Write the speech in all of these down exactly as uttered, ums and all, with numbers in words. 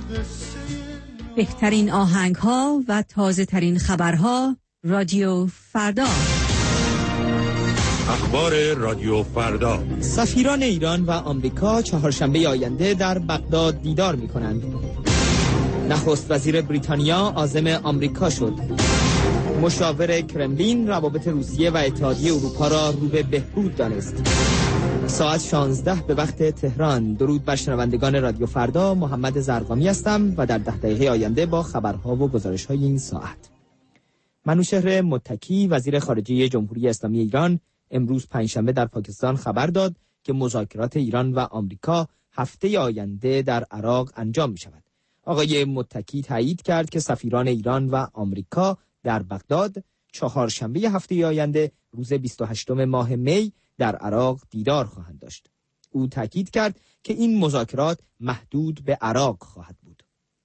بهترین آهنگ ها و تازه ترین خبرها رادیو فردا. اخبار رادیو فردا. سفیران ایران و آمریکا چهارشنبه آینده در بغداد دیدار می‌کنند. نخست وزیر بریتانیا عازم آمریکا شد. مشاور کرملین روابط روسیه و اتحادیه اروپا را رو به بهبود دانست. ساعت شانزده به وقت تهران. درود بر شنوندگان رادیو فردا. محمد زرقامی هستم و در ده دقیقه آینده با خبرها و گزارش‌های این ساعت. منوچهر متکی وزیر خارجه جمهوری اسلامی ایران امروز پنجشنبه در پاکستان خبر داد که مذاکرات ایران و آمریکا هفته آینده در عراق انجام می شود. آقای متکی تایید کرد که سفیران ایران و آمریکا در بغداد چهارشنبه هفته آینده روز بیست و هشتم ماه می در عراق دیدار خواهند داشت. او تاکید کرد که این مذاکرات محدود به عراق خواهد بود.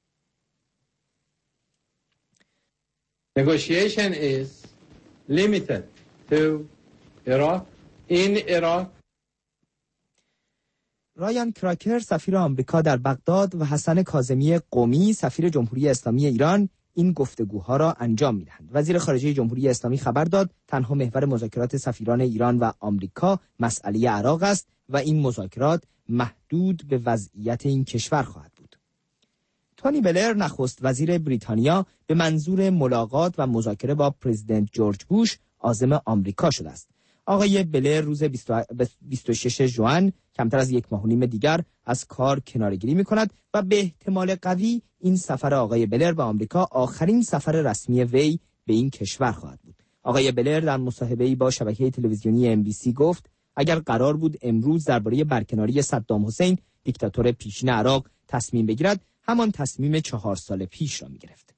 Negotiation is limited to Iraq. In Iraq. رایان کراکر سفیر آمریکا در بغداد و حسن کاظمی قمی سفیر جمهوری اسلامی ایران این گفتگوها را انجام می‌دهند. وزیر خارجه جمهوری اسلامی خبر داد تنها محور مذاکرات سفیران ایران و آمریکا مسئله عراق است و این مذاکرات محدود به وضعیت این کشور خواهد بود. تونی بلر نخست وزیر بریتانیا به منظور ملاقات و مذاکره با پرزیدنت جورج بوش عازم آمریکا شده است. آقای بلر روز بیست و ششم ژوئن کمتر از یک ماه و نیم دیگر از کار کناره‌گیری می‌کند و به احتمال قوی این سفر آقای بلر به آمریکا آخرین سفر رسمی وی به این کشور خواهد بود. آقای بلر در مصاحبه‌ای با شبکه تلویزیونی ام بی سی گفت اگر قرار بود امروز درباره برکناری صدام حسین دیکتاتور پیشین عراق تصمیم بگیرد همان تصمیم چهار سال پیش را می‌گرفت.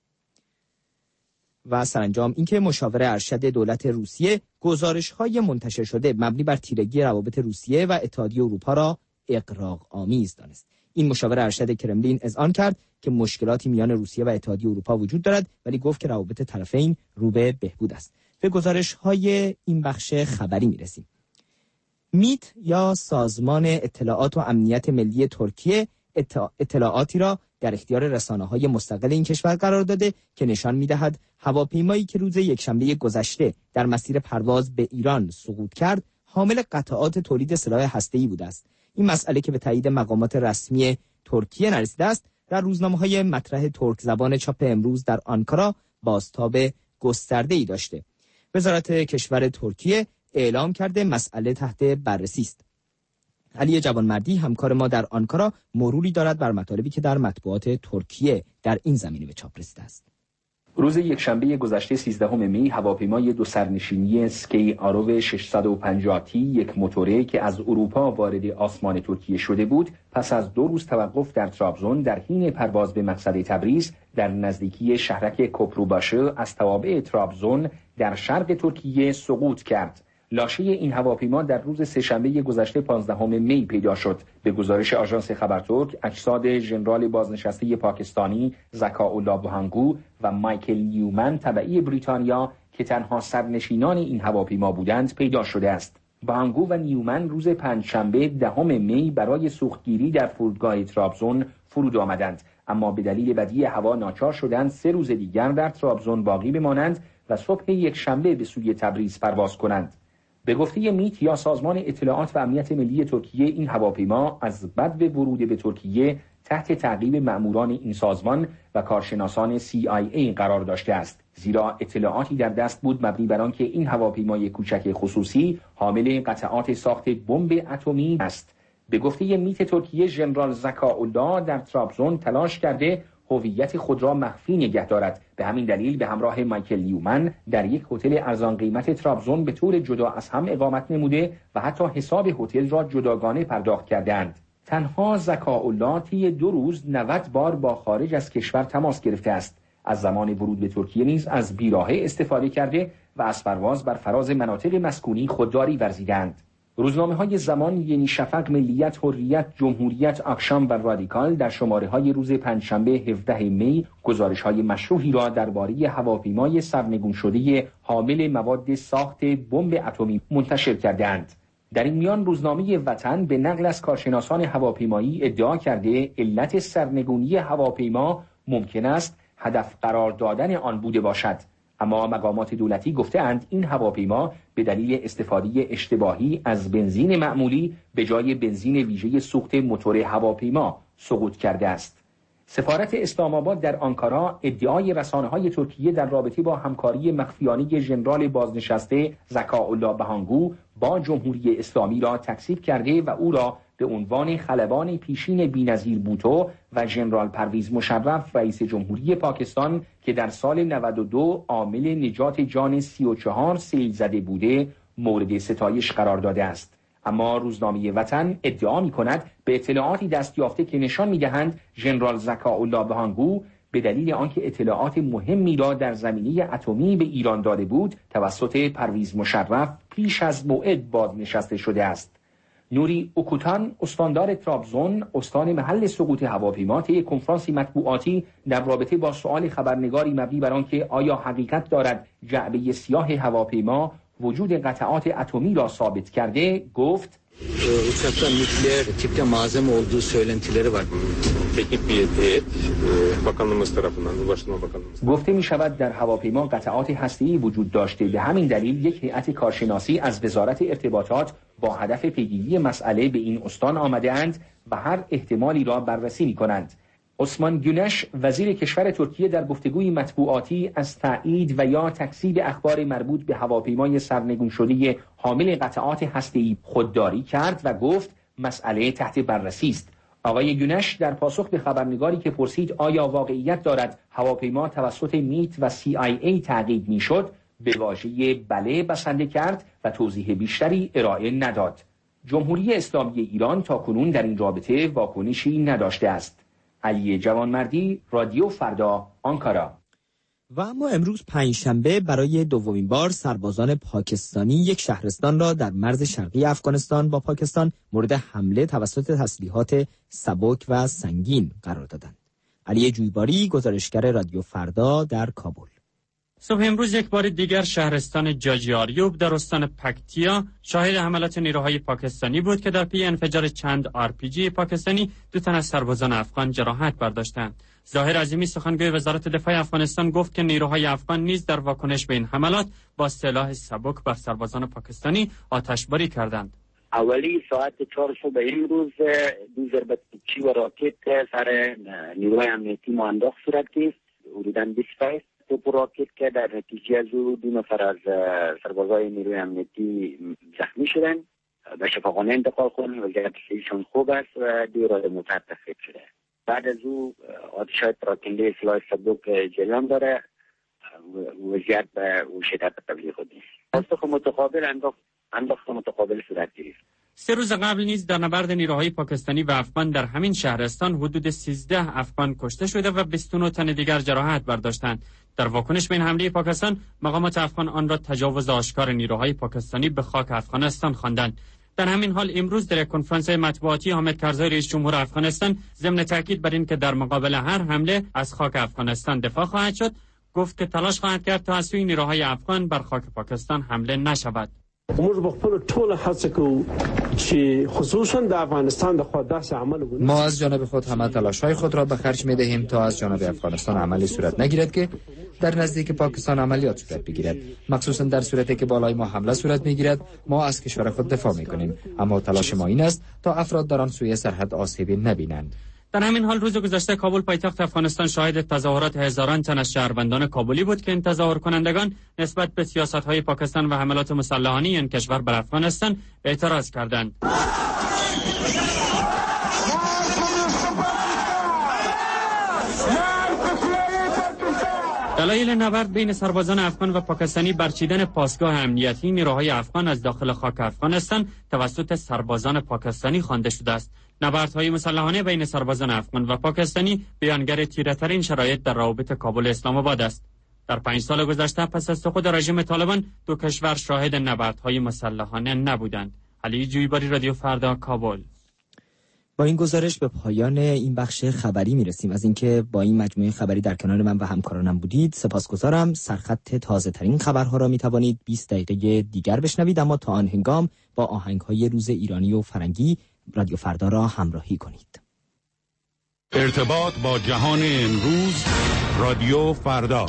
و سرانجام اینکه مشاور ارشد دولت روسیه گزارش‌های منتشر شده مبنی بر تیرگی روابط روسیه و اتحادیه اروپا را اغراق آمیز دانست. این مشاور ارشد کرملین اذعان کرد که مشکلاتی میان روسیه و اتحادیه اروپا وجود دارد ولی گفت که روابط طرفین رو به بهبود است. به گزارش‌های این بخش خبری می‌رسیم. میت یا سازمان اطلاعات و امنیت ملی ترکیه اطلاعاتی را در اختیار رسانه‌های مستقل این کشور قرار داده که نشان می‌دهد هواپیمایی که روز یکشنبه گذشته در مسیر پرواز به ایران سقوط کرد حامل قطعات تولید سلاح هسته‌ای بوده است. این مسئله که به تایید مقامات رسمی ترکیه نرسیده است در روزنامه‌های مطرح ترک زبان چاپ امروز در آنکارا بازتاب گسترده‌ای داشته. وزارت کشور ترکیه اعلام کرده مسئله تحت بررسی است. علی جوانمردی همکار ما در آنکارا مروری دارد بر مطالبی که در مطبوعات ترکیه در این زمینه به چاپ رسیده است. روز یکشنبه گذشته سیزدهم می هواپیمای دو سرنشینی اسکی آرو ششصد و پنجاه تی یک موتوره که از اروپا وارد آسمان ترکیه شده بود پس از دو روز توقف در ترابزون در حین پرواز به مقصد تبریز در نزدیکی شهرک کپروباشه از توابع ترابزون در شرق ترکیه سقوط کرد. لاشه این هواپیما در روز سه‌شنبه گذشته پانزدهم می پیدا شد. به گزارش آژانس خبر ترک، اجساد ژنرال بازنشسته پاکستانی زکاءالله بوهانگو و مایکل نیومن تبعی بریتانیا که تنها سرنشینان این هواپیما بودند پیدا شده است. بوهانگو و نیومن روز پنجشنبه دهم می برای سوختگیری در فرودگاه ترابزون فرود آمدند، اما به دلیل بدی هوا ناچار شدند سه روز دیگر در ترابزون باقی بمانند و صبح یک شنبه به سوی تبریز پرواز کنند. به گفته میت یا سازمان اطلاعات و امنیت ملی ترکیه این هواپیما از بدو ورود به ترکیه تحت تعقیب مأموران این سازمان و کارشناسان سی آی ای قرار داشته است، زیرا اطلاعاتی در دست بود مبنی بر آنکه این هواپیمای کوچک خصوصی حامل قطعات ساخت بمب اتمی است. به گفته میت ترکیه ژنرال زکاءالله در ترابزون تلاش کرده هویت خود را مخفی نگه دارد. به همین دلیل به همراه مایکل نیومن در یک هتل ارزان قیمت ترابزون به طور جدا از هم اقامت نموده و حتی حساب هتل را جداگانه پرداخت کردند. تنها زکاءالله طی دو روز نود بار با خارج از کشور تماس گرفته است. از زمان ورود به ترکیه نیز از بیراهه استفاده کرده و از پرواز بر فراز مناطق مسکونی خودداری ورزیدند. روزنامه‌های زمان، یعنی شفق، ملیت، حریت، جمهوریت، آکشام و رادیکال در شماره‌های روز پنجشنبه هفدهم می گزارش‌های مشروحی را درباره هواپیمای سرنگون شده حامل مواد ساخت بمب اتمی منتشر کردند. در این میان روزنامه وطن به نقل از کارشناسان هواپیمایی ادعا کرده علت سرنگونی هواپیما ممکن است هدف قرار دادن آن بوده باشد. اما مقامات دولتی گفته‌اند این هواپیما به دلیل استفاده اشتباهی از بنزین معمولی به جای بنزین ویژه سوخت موتور هواپیما سقوط کرده است. سفارت اسلام آباد در آنکارا ادعای رسانه‌های ترکیه در رابطه با همکاری مخفیانه ژنرال بازنشسته ذکاءالله بهانگو با جمهوری اسلامی را تکذیب کرده و او را به عنوان خلبان پیشین بی‌نظیر بوتو و ژنرال پرویز مشرف رئیس جمهوری پاکستان که در سال نود و دو عامل نجات جان سی و چهار سیل زده بوده مورد ستایش قرار داده است. اما روزنامه وطن ادعا می‌کند به اطلاعاتی دست یافته که نشان می‌دهند ژنرال ذکاءالله بهانگو به دلیل آنکه اطلاعات مهمی را در زمینه اتمی به ایران داده بود توسط پرویز مشرف پیش از موعد بازنشسته شده است. نوری اوکوتان استاندار ترابزون استان محل سقوط هواپیما طی کنفرانسی مطبوعاتی در رابطه با سؤال خبرنگاری مبنی بر آنکه آیا حقیقت دارد جعبه سیاه هواپیما وجود قطعات اتمی را ثابت کرده گفت uçakta nükleer tipte malzeme olduğu söylentileri var. Teknik bir heyet bakanlığımız tarafından, Ulaştırma Bakanlığımız. گفته می شود در هواپیما قطعات هسته‌ای وجود داشته. به همین دلیل یک هیئت کارشناسی از وزارت ارتباطات با هدف پیگیری مسئله به این استان آمده‌اند و هر احتمالی را بررسی می کنند. عثمان گونش وزیر کشور ترکیه در گفتگوی مطبوعاتی از تایید و یا تکذیب اخبار مربوط به هواپیمای سرنگون شده حامل قطعات هسته‌ای خودداری کرد و گفت مسئله تحت بررسی است. آقای گونش در پاسخ به خبرنگاری که پرسید آیا واقعیت دارد هواپیما توسط میت و سی آی ای تعقیب میشد به واژه بله بسنده کرد و توضیح بیشتری ارائه نداد. جمهوری اسلامی ایران تاکنون در این رابطه واکنشی نداشته است. علی جوانمردی، رادیو فردا، آنکارا. و اما امروز پنجشنبه برای دومین بار سربازان پاکستانی یک شهرستان را در مرز شرقی افغانستان با پاکستان مورد حمله توسط تسلیحات سبک و سنگین قرار دادند. علی جویباری، گزارشگر رادیو فردا در کابل. صبح امروز یک بار دیگر شهرستان جاجیاریوب در استان پکتیا شاهد حملات نیروهای پاکستانی بود که در پی انفجار چند آر پی جی پاکستانی دو تن از سربازان افغان جراحت برداشتند. ظاهر عظیمی سخنگوی وزارت دفاع افغانستان گفت که نیروهای افغان نیز در واکنش به این حملات با سلاح سبک بر سربازان پاکستانی آتشباری کردند. اولی ساعت چهار صبح امروز دو ضربت توپچی و راکت سر نیروهای امنیتی ما انداخت صورت گرفت حدوداً بیست توپ و راکت که در نتیجه از او دو نفر از سربازای نیروی امنیتی زخمی شدن به شفاخانه انتقال خوردن. وضعیت ایشان خوب است و دو راه موتر تخریب شده. بعد از او آتش‌های پراکنده سلاح سبک جریان داره. وضعیت به او شدت تبلیغ خود نیست. پاسخ متقابل انداخت انداخت متقابل صورت گرفت. سه روز قبل نیز در نبرد نیروهای پاکستانی و افغان در همین شهرستان حدود سیزده افغان کشته شده و بیست و نه تن دیگر جراحت برداشتند. در واکنش به این حمله پاکستان، مقامات افغان آن را تجاوز آشکار نیروهای پاکستانی به خاک افغانستان خواندند. در همین حال امروز در یک کنفرانس مطبوعاتی حامد کرزی رئیس جمهور افغانستان ضمن تاکید بر این که در مقابل هر حمله از خاک افغانستان دفاع خواهد شد، گفت که تلاش خواهد کرد تا از سوی نیروهای افغان بر خاک پاکستان حمله نشود. ما از جانب خود همه تلاش‌های خود را به خرج می‌دهیم تا از جانب افغانستان عملی صورت نگیرد که در نزدیک پاکستان عملیات صورت بگیرد. مخصوصا در صورتی که بالای ما حمله صورت می‌گیرد، ما از کشور خود دفاع می‌کنیم، اما تلاش ما این است تا افراد در آن سوی سرحد آسیبی نبینند. در همین حال روز گذشته کابل پایتخت افغانستان شاهد تظاهرات هزاران تن از شهروندان کابلی بود که این تظاهر کنندگان نسبت به سیاست‌های پاکستان و حملات مسلحانه این کشور بر افغانستان اعتراض کردند. دلایل نبرد بین سربازان افغان و پاکستانی برچیدن پاسگاه امنیتی نیروهای افغان از داخل خاک افغانستان توسط سربازان پاکستانی خوانده شده است. نبردهای مسلحانه بین سربازان افغان و پاکستانی بیانگر تیره‌ترین شرایط در روابط کابل اسلام آباد است. در پنج سال گذشته پس از سقوط رژیم طالبان دو کشور شاهد نبردهای مسلحانه نبودند. علی جویباری، رادیو فردا، کابل. با این گزارش به پایان این بخش خبری میرسیم. از اینکه با این مجموعه خبری در کنار من و همکارانم بودید سپاسگزارم. سرخط تازه ترین خبرها را میتوانید بیست دقیقه دیگر بشنوید، اما تا آن هنگام با آهنگ‌های روز ایرانی و فرنگی رادیو فردا را همراهی کنید. ارتباط با جهان امروز، رادیو فردا.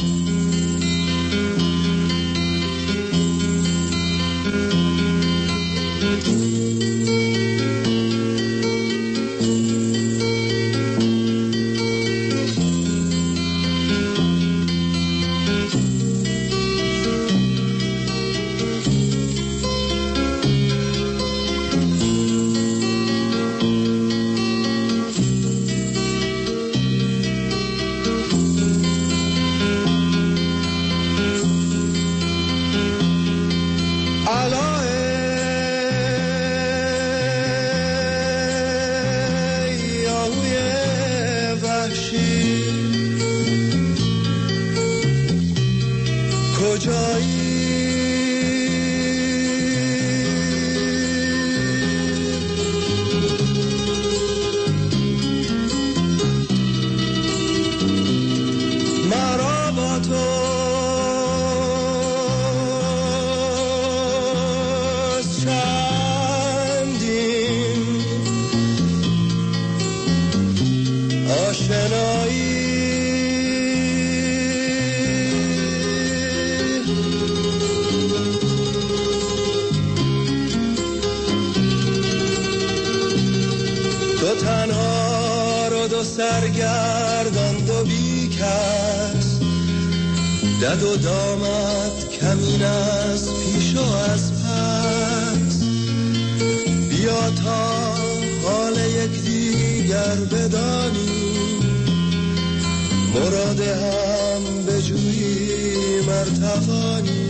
دد و دامت کمین از پیش و از پس، بیا تا حال یک دیگر بدانی، مراد هم بجویی مرتقانی،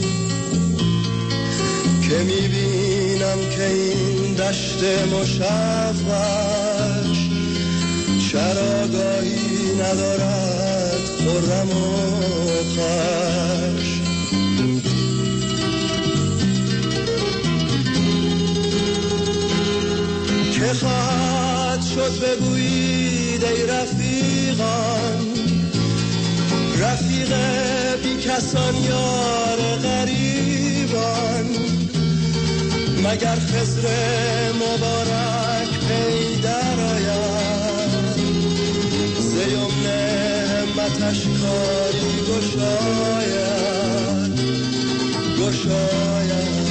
که میبینم که این دشت مشوش چراگاهی ندارد خرم و خوش. که خواهد شد بگویید ای رفیقان، رفیق بی کسان یار غریبان، مگر خضر مبارک پی در آید، ز یمن همتش کاری گشاید گشاید.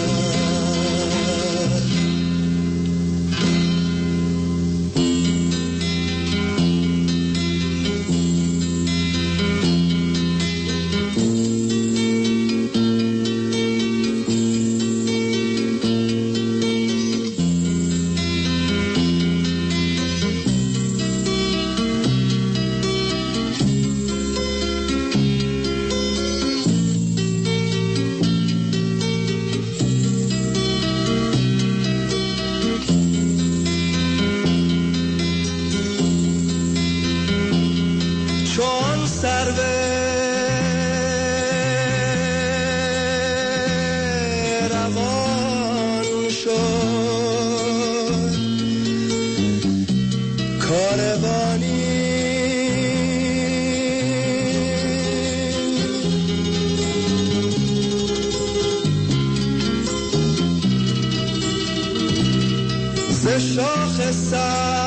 شاخ سرف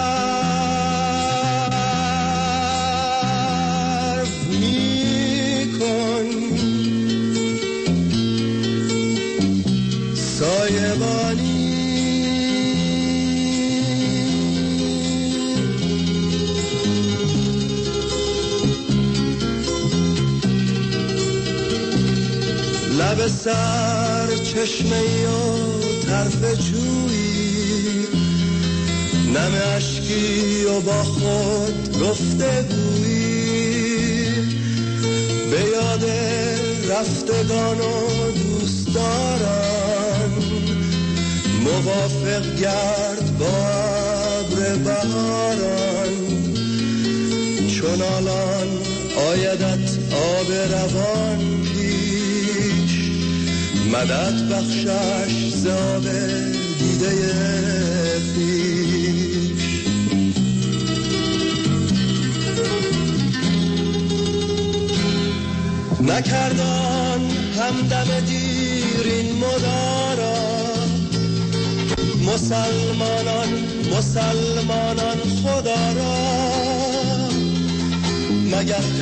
می کن سایبانی، لب سر چشمه و طرف جویی، نم اشکی و با خود گفتگویی، به یاد رفتگان و دوستداران، موافق گرد با ابر بهاران، چون الان آیدت آب روان پیش، مدد بخشش ز آب دیده خویش. نکردان همدم دیر این مدارا مسلمانان مسلمانان خدا را مگر